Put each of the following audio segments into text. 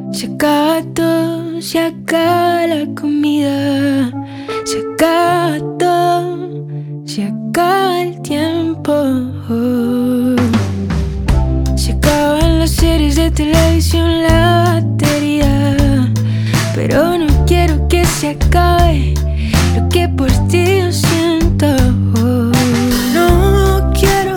Se acaba todo, se acaba la comida, se acaba todo, se acaba el tiempo. Se acaban las series de televisión, la batería, pero no quiero que se acabe lo que por ti yo siento. No quiero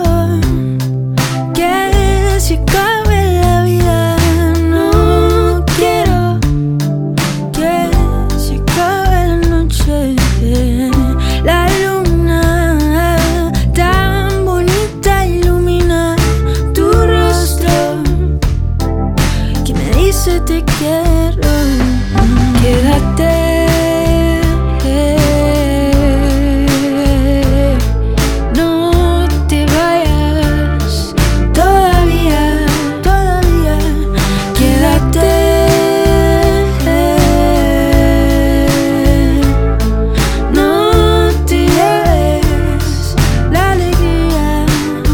que se acabe la vida, no quiero que se acabe la noche. La luna tan bonita ilumina tu rostro que me dice te quiero. Quédate, no te vayas todavía, todavía. Quédate, no te lleves la alegría.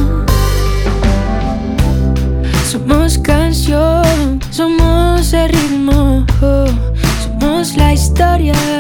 Somos canción, somos el ritmo, somos la historia.